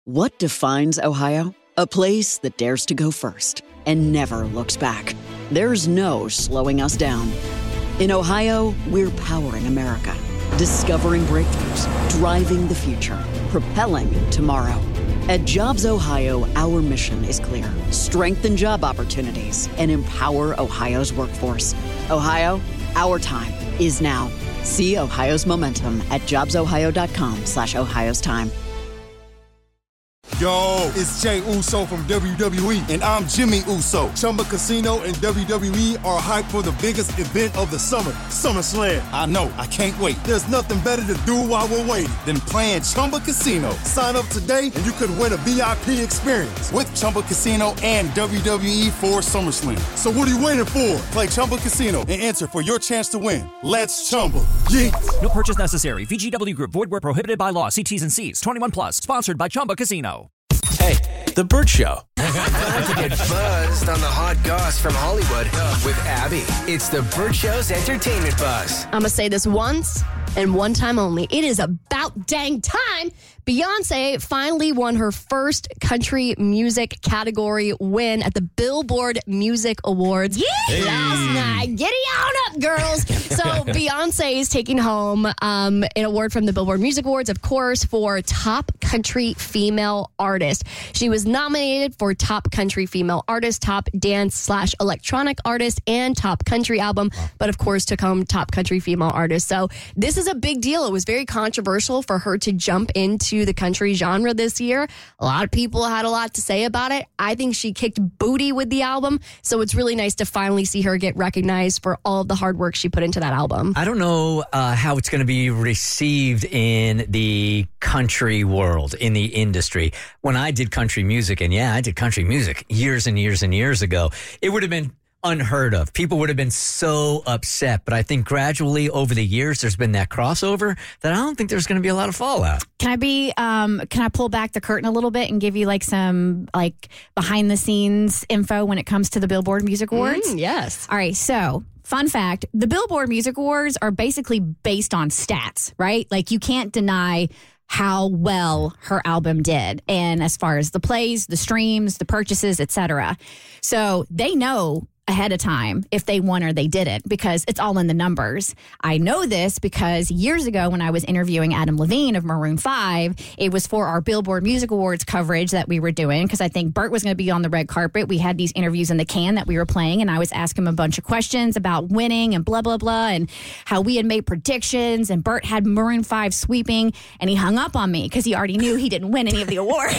What defines Ohio? A place that dares to go first and never looks back. There's no slowing us down. In Ohio, we're powering America, discovering breakthroughs, driving the future, propelling tomorrow. At Jobs Ohio, our mission is clear. Strengthen job opportunities and empower Ohio's workforce. Ohio, our time is now. See Ohio's momentum at jobsohio.com/Ohio's time. Yo, it's Jay Uso from WWE, and I'm Jimmy Uso. Chumba Casino and WWE are hyped for the biggest event of the summer, SummerSlam. I know, I can't wait. There's nothing better to do while we're waiting than playing Chumba Casino. Sign up today, and you could win a VIP experience with Chumba Casino and WWE for SummerSlam. So what are you waiting for? Play Chumba Casino and enter for your chance to win. Let's Chumba. Yeah. No purchase necessary. VGW Group. Void where prohibited by law. See T's and C's. 21 plus. Sponsored by Chumba Casino. Hey, The Burt Show. Time to get buzzed on the hot goss from Hollywood with Abby. It's The Burt Show's entertainment buzz. I'm going to say this once and one time only. It is about dang time. Beyonce finally won her first country music category win at the Billboard Music Awards last night. Giddy on up, girls. So Beyonce is taking home an award from the Billboard Music Awards, of course, for Top Country Female Artist. She was nominated for Top Country Female Artist, Top Dance/Electronic Artist, and Top Country Album, but of course took home Top Country Female Artist. So this is a big deal. It was very controversial for her to jump into the country genre this year. A lot of people had a lot to say about it. I think she kicked booty with the album, so it's really nice to finally see her get recognized for all of the hard work she put into that album. I don't know how it's going to be received in the country world, in the industry. When I did country music, and I did country music years and years and years ago, it would have been unheard of. People would have been so upset. But I think gradually over the years, there's been that crossover that I don't think there's going to be a lot of fallout. Can I pull back the curtain a little bit and give you some behind the scenes info when it comes to the Billboard Music Awards? Yes. All right. So fun fact, the Billboard Music Awards are basically based on stats, right? You can't deny how well her album did. And as far as the plays, the streams, the purchases, etc. So they know ahead of time if they won or they didn't, because it's all in the numbers. I know this because years ago when I was interviewing Adam Levine of Maroon 5, it was for our Billboard Music Awards coverage that we were doing, because I think Burt was going to be on the red carpet. We had these interviews in the can that we were playing, and I was asking him a bunch of questions about winning and blah, blah, blah, and how we had made predictions, and Burt had Maroon 5 sweeping, and he hung up on me because he already knew he didn't win any of the awards.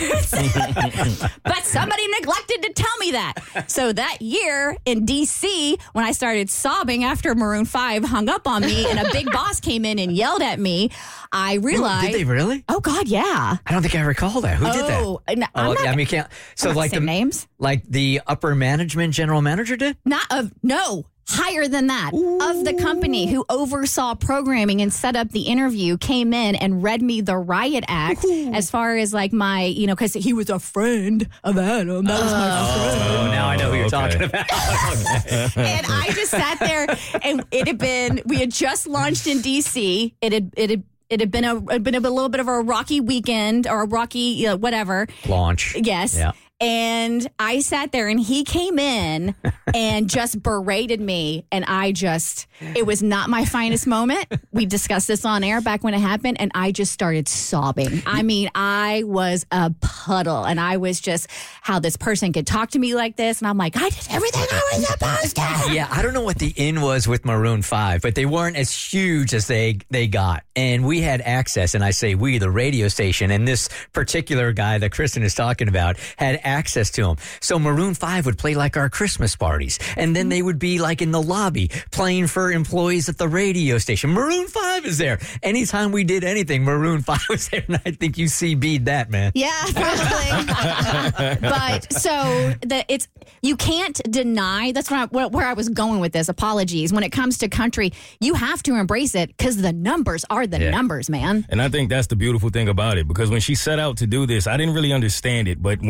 But somebody neglected to tell me that. So that year in D.C., when I started sobbing after Maroon 5 hung up on me and a big boss came in and yelled at me, I realized... Did they really? Oh, God, yeah. I don't think I recall that. Who did that? You can't... So I'm not saying names? Like the upper management general manager did? No. Higher than that. Ooh. Of the company who oversaw programming and set up the interview, came in and read me the riot act. Ooh. As far as my, because he was a friend of Adam. That was my friend. Oh, now I know who you're talking about. And I just sat there, and we had just launched in D.C. It had been a little bit of a rocky weekend, or a rocky whatever launch. Yes. Yeah. And I sat there, and he came in and just berated me. And it was not my finest moment. We discussed this on air back when it happened. And I just started sobbing. I mean, I was a puddle. And I was just, how this person could talk to me like this. And I'm like, I did everything I was supposed to. Yeah, I don't know what the in was with Maroon 5, but they weren't as huge as they got. And we had access, and I say we, the radio station, and this particular guy that Kristen is talking about had access to him. So Maroon 5 would play our Christmas parties, and then they would be in the lobby playing for employees at the radio station. Maroon 5 is there. Anytime we did anything, Maroon 5 was there, and I think you CB'd that, man. Yeah, probably. But so you can't deny, that's where I was going with this. Apologies. When it comes to country, you have to embrace it, because the numbers are the numbers, man. And I think that's the beautiful thing about it, because when she set out to do this, I didn't really understand it, but when she said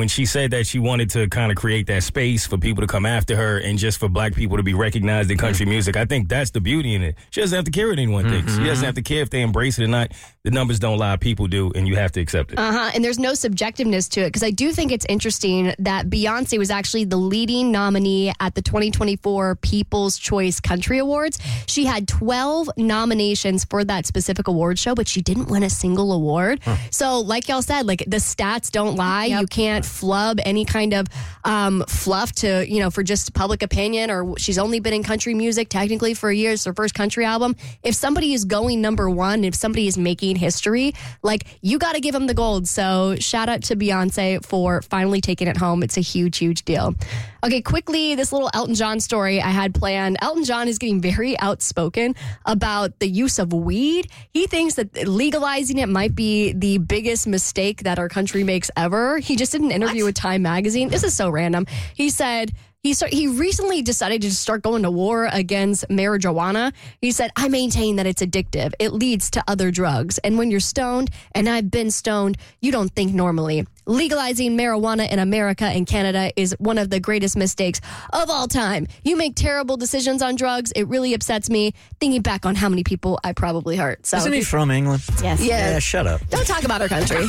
said that she wanted to kind of create that space for people to come after her and just for black people to be recognized in country music. I think that's the beauty in it. She doesn't have to care what anyone thinks. She doesn't have to care if they embrace it or not. The numbers don't lie. People do, and you have to accept it. And there's no subjectiveness to it, because I do think it's interesting that Beyonce was actually the leading nominee at the 2024 People's Choice Country Awards. She had 12 nominations for that specific award show, but she didn't win a single award. So like y'all said, like the stats don't lie. You can't flub any kind of fluff to, for just public opinion, or she's only been in country music technically for a year. It's her first country album. If somebody is going number one, if somebody is making history, like, you got to give them the gold. So shout out to Beyonce for finally taking it home. It's a huge, huge deal. Okay, quickly, this little Elton John story I had planned. Elton John is getting very outspoken about the use of weed. He thinks that legalizing it might be the biggest mistake that our country makes ever. He just did an interview with Time Magazine. This is so random. He said he recently decided to start going to war against marijuana. He said, I maintain that it's addictive. It leads to other drugs. And when you're stoned, and I've been stoned, you don't think normally. Legalizing marijuana in America and Canada is one of the greatest mistakes of all time. You make terrible decisions on drugs. It really upsets me thinking back on how many people I probably hurt. So, isn't he from England? Yes. Yeah, shut up. Don't talk about our country.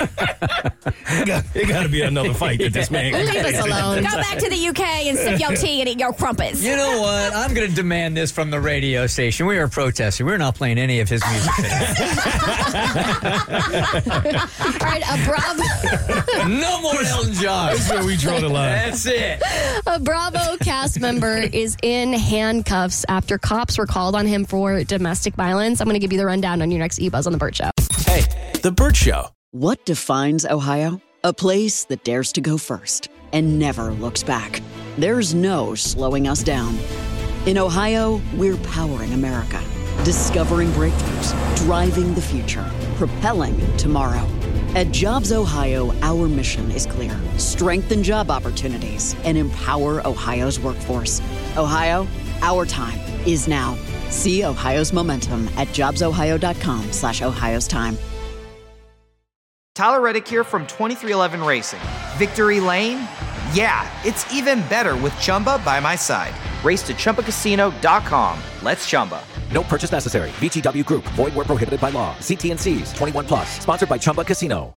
It got to be another fight that this man. Leave us alone. Go back to the UK and sip your tea and eat your crumpets. You know what? I'm going to demand this from the radio station. We are protesting. We're not playing any of his music today. All right, Bravo. No more Elton John. That's where we draw the line. That's it. A Bravo cast member is in handcuffs after cops were called on him for domestic violence. I'm going to give you the rundown on your next eBuzz on The Burt Show. Hey, The Burt Show. What defines Ohio? A place that dares to go first and never looks back. There's no slowing us down. In Ohio, we're powering America, discovering breakthroughs, driving the future, propelling tomorrow. At Jobs Ohio, our mission is clear. Strengthen job opportunities and empower Ohio's workforce. Ohio, our time is now. See Ohio's momentum at jobsohio.com/Ohio's time. Tyler Reddick here from 2311 Racing. Victory Lane? Yeah, it's even better with Chumba by my side. Race to ChumbaCasino.com. Let's Chumba. No purchase necessary. VGW Group. Void where prohibited by law. See T&Cs. 21+. Sponsored by Chumba Casino.